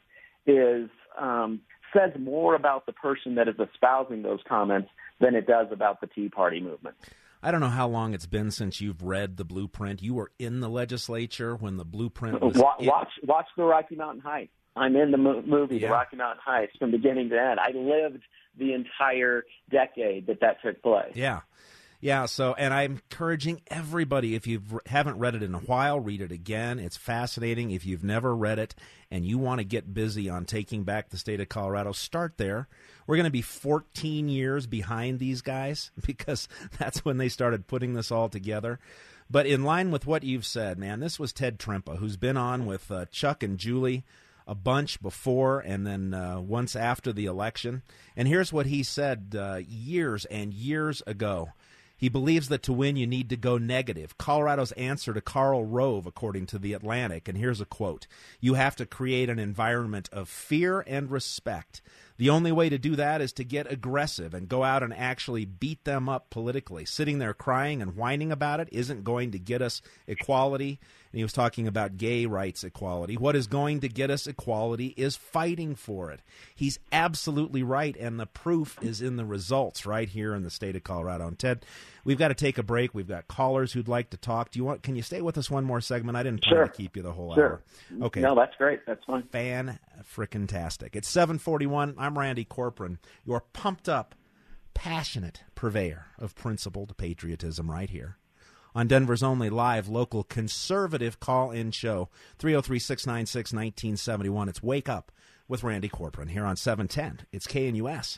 Speaker 7: says more about the person that is espousing those comments than it does about the Tea Party movement.
Speaker 5: I don't know how long it's been since you've read the blueprint. You were in the legislature when the blueprint was...
Speaker 7: Watch the Rocky Mountain Heights. I'm in the movie, The Rocky Mountain Heights, from beginning to end. I lived the entire decade that took place.
Speaker 5: Yeah, so, and I'm encouraging everybody, if you haven't read it in a while, read it again. It's fascinating. If you've never read it and you want to get busy on taking back the state of Colorado, start there. We're going to be 14 years behind these guys because that's when they started putting this all together. But in line with what you've said, man, this was Ted Trempa, who's been on with Chuck and Julie a bunch before and then once after the election. And here's what he said years and years ago. He believes that to win you need to go negative. Colorado's answer to Karl Rove, according to The Atlantic, and here's a quote, "You have to create an environment of fear and respect. The only way to do that is to get aggressive and go out and actually beat them up politically. Sitting there crying and whining about it isn't going to get us equality." And he was talking about gay rights equality. What is going to get us equality is fighting for it. He's absolutely right, and the proof is in the results right here in the state of Colorado. And Ted, we've got to take a break. We've got callers who'd like to talk. Can you stay with us one more segment? I didn't plan to keep you the whole hour. Okay.
Speaker 1: No, that's great. That's fine.
Speaker 5: Fan-frickin-tastic. It's 7:41. I'm Randy Corcoran, your pumped-up, passionate purveyor of principled patriotism right here on Denver's only live local conservative call-in show, 303-696-1971. It's Wake Up with Randy Corcoran here on 710. It's KNUS.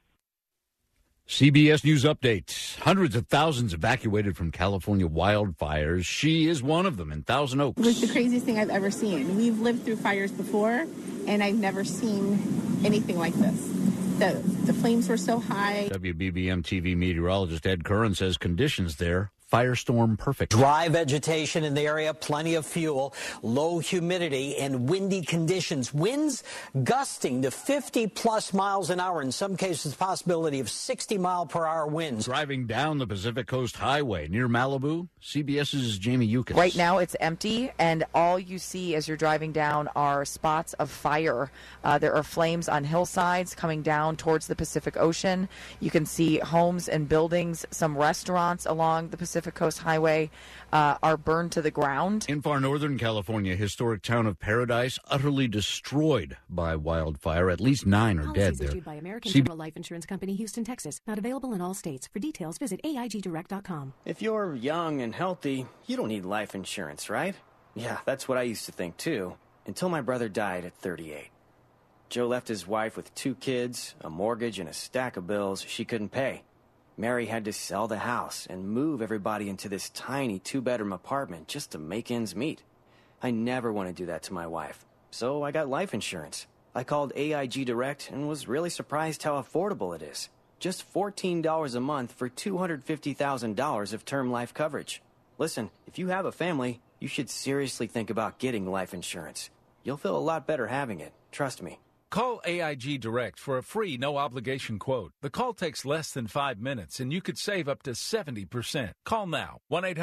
Speaker 12: CBS News updates. Hundreds of thousands evacuated from California wildfires. She is one of them in Thousand Oaks.
Speaker 6: It was the craziest thing I've ever seen. We've lived through fires before, and I've never seen anything like this. The flames were so high.
Speaker 12: WBBM TV meteorologist Ed Curran says conditions there, firestorm perfect.
Speaker 23: Dry vegetation in the area, plenty of fuel, low humidity, and windy conditions. Winds gusting to 50-plus miles an hour. In some cases, possibility of 60-mile-per-hour winds.
Speaker 12: Driving down the Pacific Coast Highway near Malibu, CBS's Jamie Yukis.
Speaker 24: Right now it's empty, and all you see as you're driving down are spots of fire. There are flames on hillsides coming down towards the Pacific Ocean. You can see homes and buildings, some restaurants along the Pacific Coast Highway are burned to the ground.
Speaker 12: In far northern California, historic town of Paradise utterly destroyed by wildfire. At least 9 are dead there.
Speaker 25: Issued by American General Life Insurance Company, Houston, Texas. Not available in all states. For details, visit AIGdirect.com.
Speaker 26: If you're young and healthy, you don't need life insurance, right? Yeah, that's what I used to think too, until my brother died at 38. Joe left his wife with 2 kids, a mortgage, and a stack of bills she couldn't pay. Mary had to sell the house and move everybody into this tiny 2-bedroom apartment just to make ends meet. I never want to do that to my wife, so I got life insurance. I called AIG Direct and was really surprised how affordable it is. Just $14 a month for $250,000 of term life coverage. Listen, if you have a family, you should seriously think about getting life insurance. You'll feel a lot better having it, trust me.
Speaker 27: Call AIG Direct for a free, no-obligation quote. The call takes less than 5 minutes, and you could save up to 70%. Call now,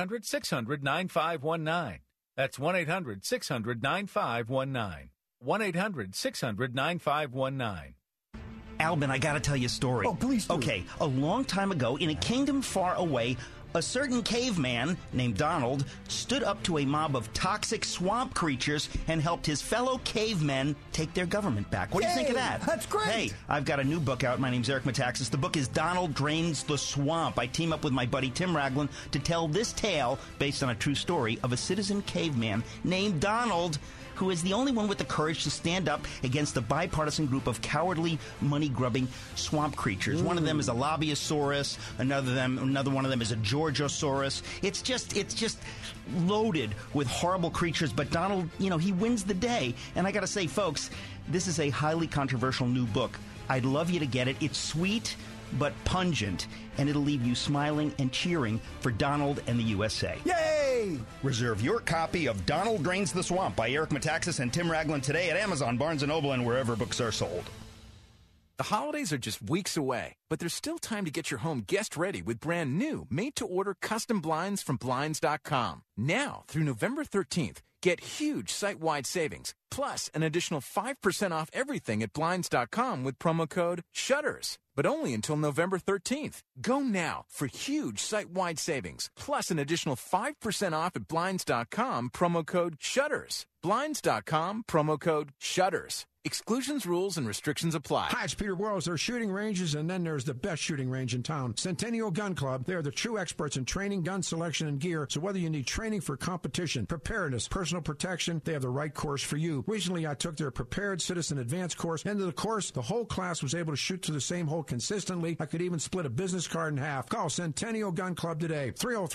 Speaker 27: 1-800-600-9519. That's 1-800-600-9519. 1-800-600-9519.
Speaker 28: Albin, I gotta tell you a story.
Speaker 29: Oh, please do.
Speaker 28: Okay, a long time ago, in a kingdom far away, a certain caveman named Donald stood up to a mob of toxic swamp creatures and helped his fellow cavemen take their government back. What do you think of that?
Speaker 29: That's great.
Speaker 28: Hey, I've got a new book out. My name's Eric Metaxas. The book is Donald Drains the Swamp. I team up with my buddy Tim Ragland to tell this tale based on a true story of a citizen caveman named Donald, who is the only one with the courage to stand up against a bipartisan group of cowardly, money-grubbing swamp creatures. One of them is a Lobbyosaurus, another one of them is a Georgosaurus. It's just loaded with horrible creatures, but Donald, he wins the day. And I gotta say, folks, this is a highly controversial new book. I'd love you to get it. It's sweet, but pungent, and it'll leave you smiling and cheering for Donald and the USA.
Speaker 29: Yay!
Speaker 28: Reserve your copy of Donald Drains the Swamp by Eric Metaxas and Tim Ragland today at Amazon, Barnes & Noble, and wherever books are sold.
Speaker 30: The holidays are just weeks away, but there's still time to get your home guest ready with brand new, made-to-order custom blinds from Blinds.com. Now, through November 13th, get huge site-wide savings, plus an additional 5% off everything at Blinds.com with promo code SHUTTERS. But only until November 13th. Go now for huge site-wide savings, plus an additional 5% off at Blinds.com, promo code SHUTTERS. Blinds.com, promo code SHUTTERS. Exclusions, rules, and restrictions apply.
Speaker 8: Hi, it's Peter Boyles. There are shooting ranges, and then there's the best shooting range in town, Centennial Gun Club. They are the true experts in training, gun selection, and gear. So whether you need training for competition, preparedness, personal protection, they have the right course for you. Recently, I took their Prepared Citizen Advanced course. End of the course, the whole class was able to shoot to the same hole consistently. I could even split a business card in half. Call Centennial Gun Club today,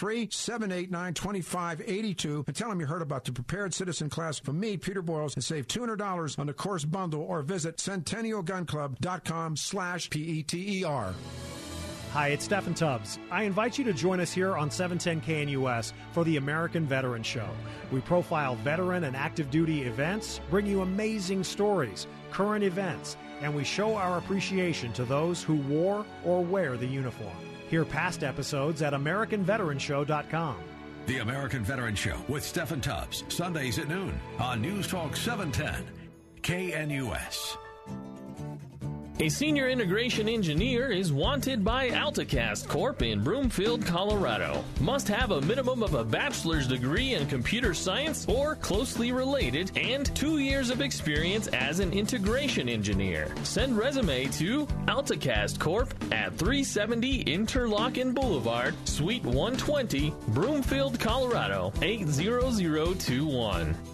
Speaker 8: 303-789-2582, and tell them you heard about the Prepared Citizen class from me, Peter Boyles, and save $200 on the course bundle, or visit CentennialGunClub.com/PETER.
Speaker 2: Hi, it's Stephen Tubbs. I invite you to join us here on 710 KNUS for the American Veteran Show. We profile veteran and active duty events, bring you amazing stories, current events, and we show our appreciation to those who wore or wear the uniform. Hear past episodes at AmericanVeteranShow.com.
Speaker 4: The American Veteran Show with Stephen Tubbs, Sundays at noon on News Talk 710 KNUS.
Speaker 1: A senior integration engineer is wanted by AltaCast Corp. in Broomfield, Colorado. Must have a minimum of a bachelor's degree in computer science or closely related and 2 years of experience as an integration engineer. Send resume to AltaCast Corp. at 370 Interlochen Boulevard, Suite 120, Broomfield, Colorado, 80021.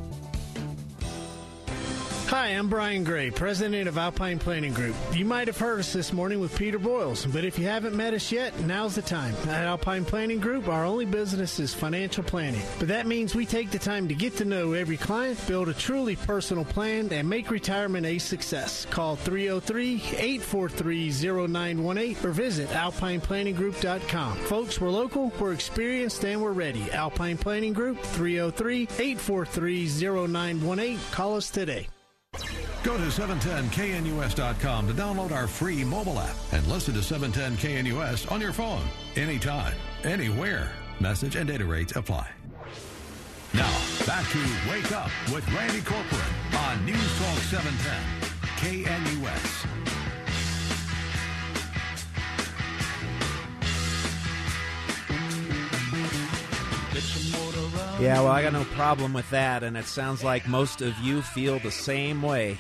Speaker 10: Hi, I'm Brian Gray, president of Alpine Planning Group. You might have heard us this morning with Peter Boyles, but if you haven't met us yet, now's the time. At Alpine Planning Group, our only business is financial planning. But that means we take the time to get to know every client, build a truly personal plan, and make retirement a success. Call 303-843-0918 or visit alpineplanninggroup.com. Folks, we're local, we're experienced, and we're ready. Alpine Planning Group, 303-843-0918. Call us today.
Speaker 4: Go to 710KNUS.com to download our free mobile app and listen to 710 KNUS on your phone anytime, anywhere. Message and data rates apply. Now, back to Wake Up with Randy Corcoran on News Talk 710 KNUS.
Speaker 5: Yeah, well, I got no problem with that, and it sounds like most of you feel the same way.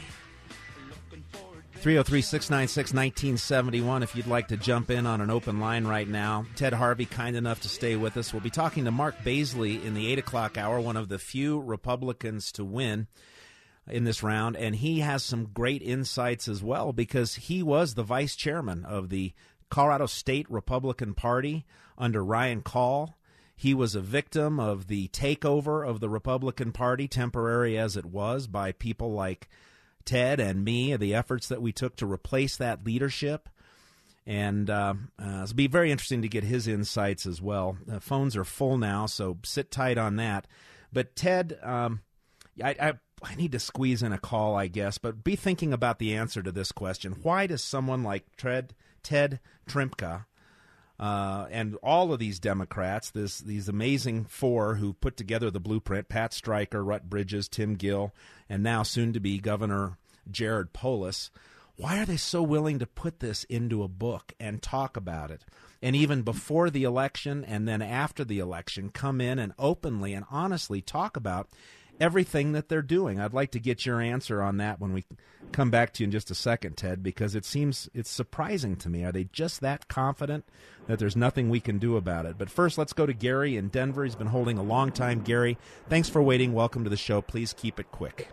Speaker 5: 303-696-1971 if you'd like to jump in on an open line right now. Ted Harvey, kind enough to stay with us. We'll be talking to Mark Baisley in the 8 o'clock hour, one of the few Republicans to win in this round, and he has some great insights as well because he was the vice chairman of the Colorado State Republican Party under Ryan Call. He was a victim of the takeover of the Republican Party, temporary as it was, by people like Ted and me, the efforts that we took to replace that leadership. And it'll be very interesting to get his insights as well. Phones are full now, so sit tight on that. But Ted, I need to squeeze in a call, I guess, but be thinking about the answer to this question. Why does someone like Ted Tripka and all of these Democrats, these amazing four who put together the blueprint, Pat Stryker, Rut Bridges, Tim Gill, and now soon-to-be Governor Jared Polis, why are they so willing to put this into a book and talk about it? And even before the election and then after the election, come in and openly and honestly talk about everything that they're doing. I'd like to get your answer on that when we come back to you in just a second, Ted, because it's surprising to me. Are they just that confident that there's nothing we can do about it? But first, let's go to Gary in Denver. He's been holding a long time. Gary, thanks for waiting. Welcome to the show. Please keep it quick.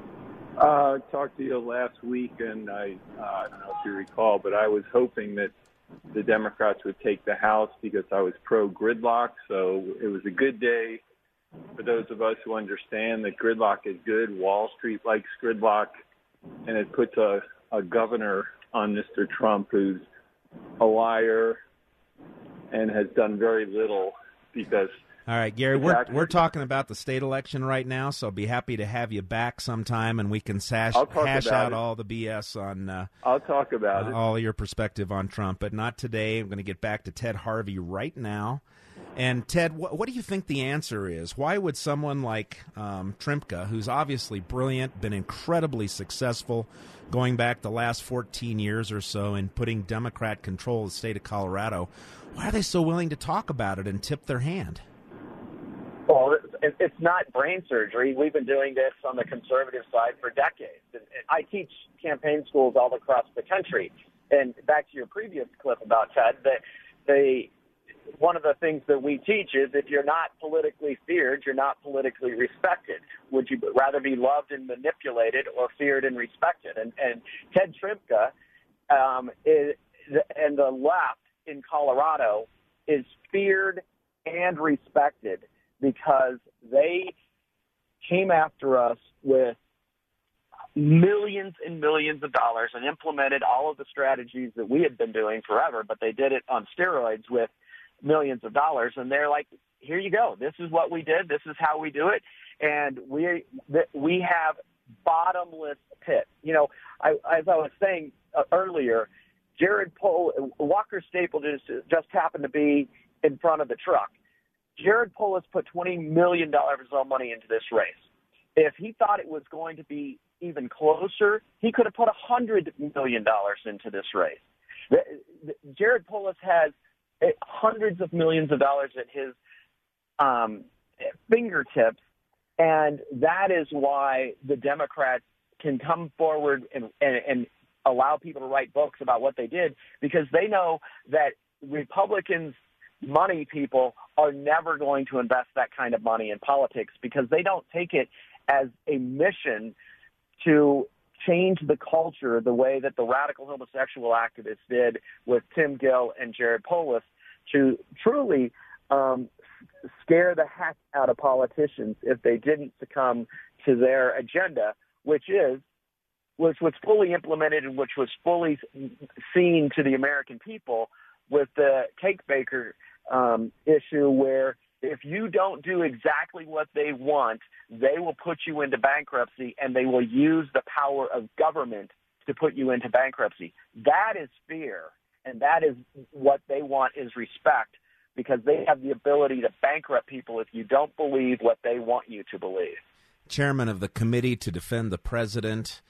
Speaker 11: I talked to you last week, and I don't know if you recall, but I was hoping that the Democrats would take the House because I was pro-gridlock, so it was a good day for those of us who understand that gridlock is good. Wall Street likes gridlock, and it puts a governor on Mr. Trump who's a liar and has done very little because...
Speaker 5: All right, Gary, we're talking about the state election right now, so I'll be happy to have you back sometime, and we can hash out all the BS on
Speaker 11: I'll talk about it.
Speaker 5: All your perspective on Trump, but not today. I'm going to get back to Ted Harvey right now. And, Ted, what do you think the answer is? Why would someone like Tripka, who's obviously brilliant, been incredibly successful going back the last 14 years or so in putting Democrat control of the state of Colorado, why are they so willing to talk about it and tip their hand?
Speaker 7: Well, it's not brain surgery. We've been doing this on the conservative side for decades. I teach campaign schools all across the country. And back to your previous clip about Ted, one of the things that we teach is if you're not politically feared, you're not politically respected. Would you rather be loved and manipulated or feared and respected? And Ted Tripka and the left in Colorado is feared and respected because they came after us with millions and millions of dollars and implemented all of the strategies that we had been doing forever, but they did it on steroids with millions of dollars. And they're like, here you go. This is what we did. This is how we do it. And we have bottomless pit. You know, as I was saying earlier, Walker Stapleton just happened to be in front of the truck. Jared Polis put $20 million of his own money into this race. If he thought it was going to be even closer, he could have put $100 million into this race. Jared Polis has hundreds of millions of dollars at his fingertips, and that is why the Democrats can come forward and allow people to write books about what they did, because they know that Republicans, money people, are never going to invest that kind of money in politics, because they don't take it as a mission to change the culture the way that the radical homosexual activists did with Tim Gill and Jared Polis, to truly scare the heck out of politicians if they didn't succumb to their agenda, which was fully implemented and which was fully seen to the American people with the cake baker issue, where if you don't do exactly what they want, they will put you into bankruptcy, and they will use the power of government to put you into bankruptcy. That is fear, and that is what they want, is respect, because they have the ability to bankrupt people if you don't believe what they want you to believe.
Speaker 5: Chairman of the Committee to Defend the President,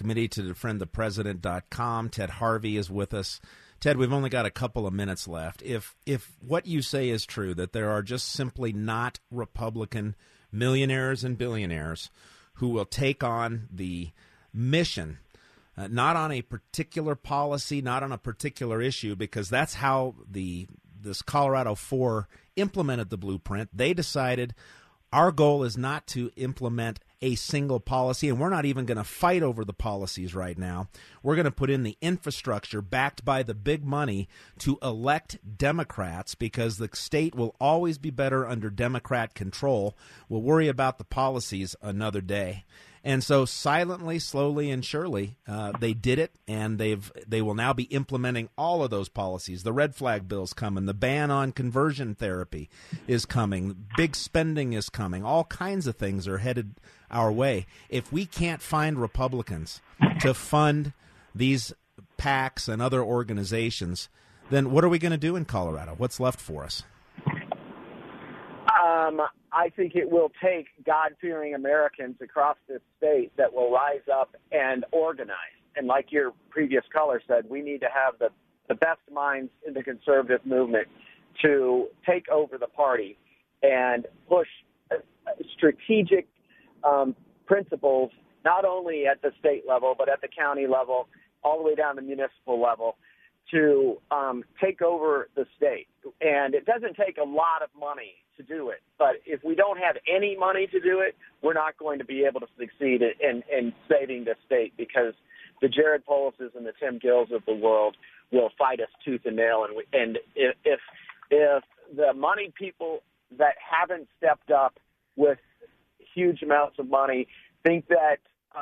Speaker 5: committeetodefendthepresident.com, Ted Harvey is with us. Ted, we've only got a couple of minutes left. If what you say is true, that there are just simply not Republican millionaires and billionaires who will take on the mission, not on a particular policy, not on a particular issue, because that's how this Colorado 4 implemented the blueprint. They decided our goal is not to implement a single policy, and we're not even going to fight over the policies right now. We're going to put in the infrastructure backed by the big money to elect Democrats, because the state will always be better under Democrat control. We'll worry about the policies another day. And so silently, slowly, and surely, they did it, and they will now be implementing all of those policies. The red flag bill's coming. The ban on conversion therapy is coming. Big spending is coming. All kinds of things are headed our way. If we can't find Republicans to fund these PACs and other organizations, then what are we going to do in Colorado? What's left for us?
Speaker 7: I think it will take God-fearing Americans across this state that will rise up and organize. And like your previous caller said, we need to have the best minds in the conservative movement to take over the party and push strategic principles, not only at the state level, but at the county level, all the way down to the municipal level, to take over the state. And it doesn't take a lot of money to do it, but if we don't have any money to do it, we're not going to be able to succeed in saving the state, because the Jared Polises and the Tim Gills of the world will fight us tooth and nail. And if the money people that haven't stepped up with huge amounts of money think that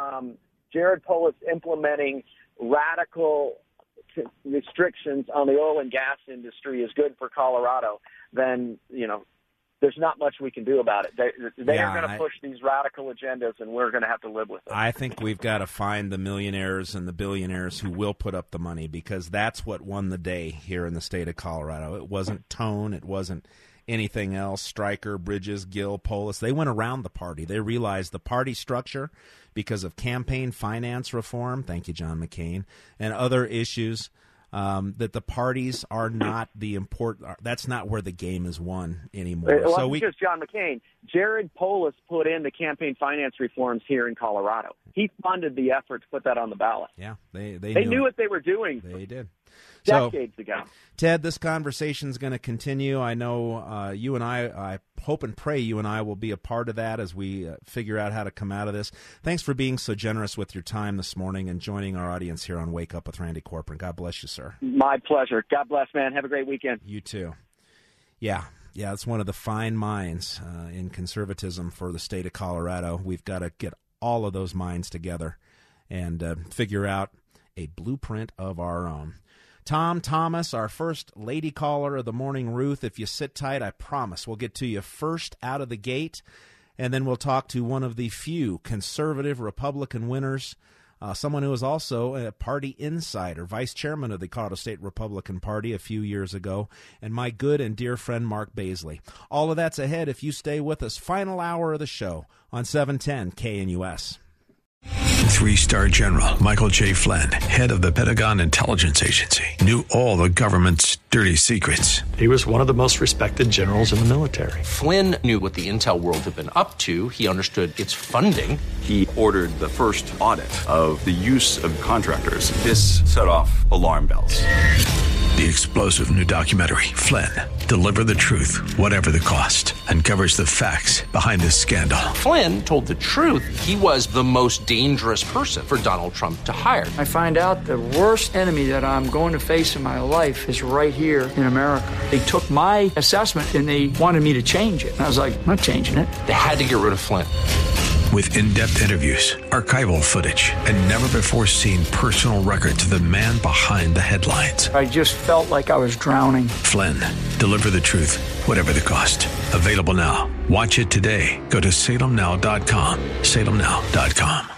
Speaker 7: Jared Polis implementing radical restrictions on the oil and gas industry is good for Colorado, then, there's not much we can do about it. They are going to push these radical agendas, and we're going to have to live with them.
Speaker 5: I think we've got to find the millionaires and the billionaires who will put up the money, because that's what won the day here in the state of Colorado. It wasn't Tone. It wasn't anything else. Stryker, Bridges, Gill, Polis, they went around the party. They realized the party structure, because of campaign finance reform, thank you, John McCain, and other issues, that the parties are not the important. That's not where the game is won anymore.
Speaker 7: It wasn't just John McCain. Jared Polis put in the campaign finance reforms here in Colorado. He funded the effort to put that on the ballot.
Speaker 5: Yeah, they
Speaker 7: knew what they were doing.
Speaker 5: They did.
Speaker 7: Decades ago.
Speaker 5: Ted, this conversation is going to continue. I know you and I hope and pray you and I will be a part of that as we figure out how to come out of this. Thanks for being so generous with your time this morning and joining our audience here on Wake Up with Randy Corcoran. God bless you, sir.
Speaker 7: My pleasure. God bless, man. Have a great weekend.
Speaker 5: You too. Yeah, it's one of the fine minds in conservatism for the state of Colorado. We've got to get all of those minds together and figure out a blueprint of our own. Tom Thomas, our first lady caller of the morning, Ruth. If you sit tight, I promise we'll get to you first out of the gate, and then we'll talk to one of the few conservative Republican winners, someone who was also a party insider, vice chairman of the Colorado State Republican Party a few years ago, and my good and dear friend Mark Baisley. All of that's ahead if you stay with us. Final hour of the show on 710 KNUS.
Speaker 4: 3-star General Michael J. Flynn, head of the Pentagon Intelligence Agency, knew all the government's dirty secrets.
Speaker 13: He was one of the most respected generals in the military.
Speaker 14: Flynn knew what the intel world had been up to. He understood its funding.
Speaker 15: He ordered the first audit of the use of contractors. This set off alarm bells.
Speaker 4: The explosive new documentary, Flynn, Deliver the Truth, Whatever the Cost, uncovers the facts behind this scandal.
Speaker 14: Flynn told the truth. He was the most dangerous person for Donald Trump to hire.
Speaker 16: I find out the worst enemy that I'm going to face in my life is right here in America. They took my assessment and they wanted me to change it. And I was like, I'm not changing it.
Speaker 14: They had to get rid of Flynn.
Speaker 4: With in-depth interviews, archival footage, and never-before-seen personal records of the man behind the headlines.
Speaker 16: I just felt like I was drowning.
Speaker 4: Flynn, Deliver the Truth, Whatever the Cost. Available now. Watch it today. Go to salemnow.com. salemnow.com.